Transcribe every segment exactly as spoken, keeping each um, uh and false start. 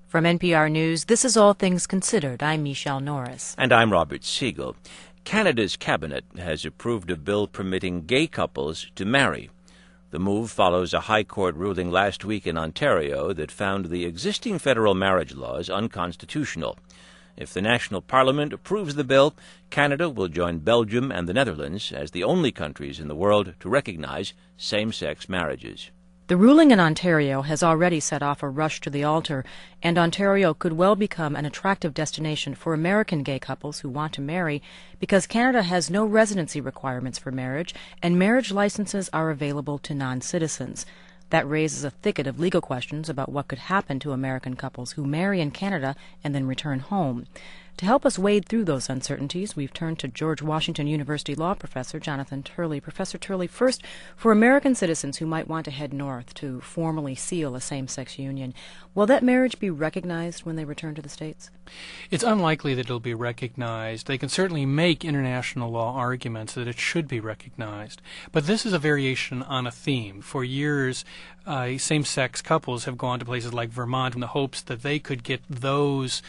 From N P R News, this is All Things Considered. I'm Michelle Norris. And I'm Robert Siegel. Canada's cabinet has approved a bill permitting gay couples to marry. The move follows a High Court ruling last week in Ontario that found the existing federal marriage laws unconstitutional. If the National Parliament approves the bill, Canada will join Belgium and the Netherlands as the only countries in the world to recognize same-sex marriages. The ruling in Ontario has already set off a rush to the altar, and Ontario could well become an attractive destination for American gay couples who want to marry because Canada has no residency requirements for marriage, and marriage licenses are available to non-citizens. That raises a thicket of legal questions about what could happen to American couples who marry in Canada and then return home. To help us wade through those uncertainties, we've turned to George Washington University law professor Jonathan Turley. Professor Turley, first, for American citizens who might want to head north to formally seal a same-sex union, will that marriage be recognized when they return to the States? It's unlikely that it'll be recognized. They can certainly make international law arguments that it should be recognized. But this is a variation on a theme. For years, uh, same-sex couples have gone to places like Vermont in the hopes that they could get those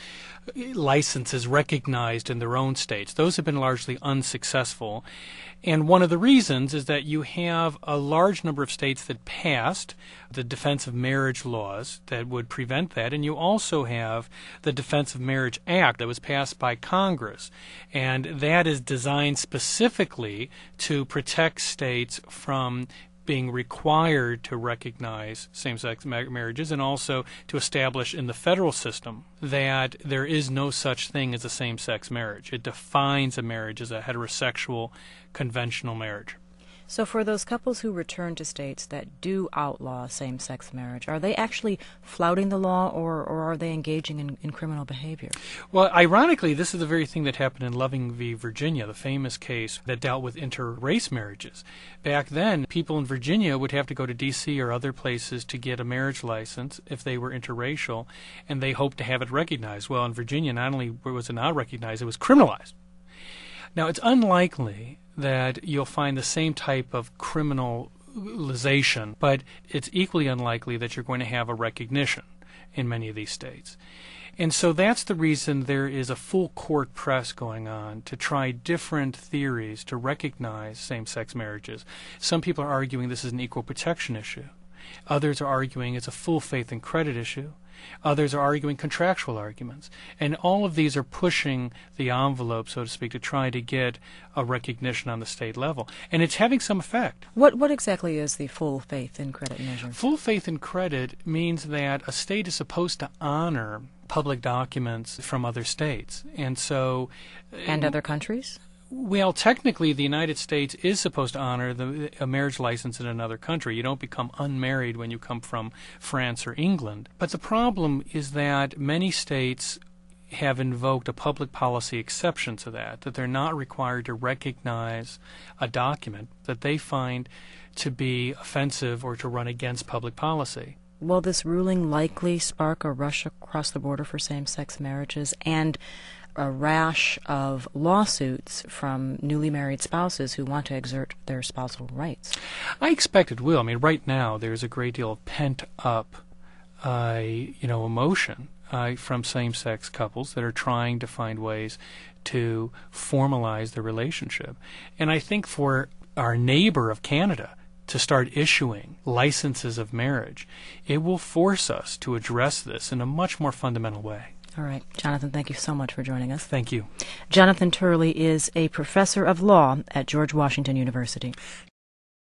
licenses recognized in their own states. Those have been largely unsuccessful. And one of the reasons is that you have a large number of states that passed the Defense of Marriage laws that would prevent that, and you also have the Defense of Marriage Act that was passed by Congress. And that is designed specifically to protect states from being required to recognize same-sex ma- marriages and also to establish in the federal system that there is no such thing as a same-sex marriage. It defines a marriage as a heterosexual, conventional marriage. So for those couples who return to states that do outlaw same-sex marriage, are they actually flouting the law, or, or are they engaging in, in criminal behavior? Well, ironically, this is the very thing that happened in Loving v. Virginia, the famous case that dealt with inter-race marriages. Back then, people in Virginia would have to go to D C or other places to get a marriage license if they were interracial, and they hoped to have it recognized. Well, in Virginia, not only was it not recognized, it was criminalized. Now, it's unlikely that you'll find the same type of criminalization, but it's equally unlikely that you're going to have a recognition in many of these states. And so that's the reason there is a full court press going on to try different theories to recognize same-sex marriages. Some people are arguing this is an equal protection issue. Others are arguing it's a full faith and credit issue. Others are arguing contractual arguments. And all of these are pushing the envelope, so to speak, to try to get a recognition on the state level. And it's having some effect. What what exactly is the full faith and credit measure? Full faith and credit means that a state is supposed to honor public documents from other states. And so... And other countries? Well, technically, the United States is supposed to honor the, a marriage license in another country. You don't become unmarried when you come from France or England. But the problem is that many states have invoked a public policy exception to that, that they're not required to recognize a document that they find to be offensive or to run against public policy. Will this ruling likely spark a rush across the border for same-sex marriages and a rash of lawsuits from newly married spouses who want to exert their spousal rights? I expect it will. I mean, right now there's a great deal of pent-up, uh, you know, emotion uh, from same-sex couples that are trying to find ways to formalize their relationship. And I think for our neighbor of Canada to start issuing licenses of marriage, it will force us to address this in a much more fundamental way. All right. Jonathan, thank you so much for joining us. Thank you. Jonathan Turley is a professor of law at George Washington University.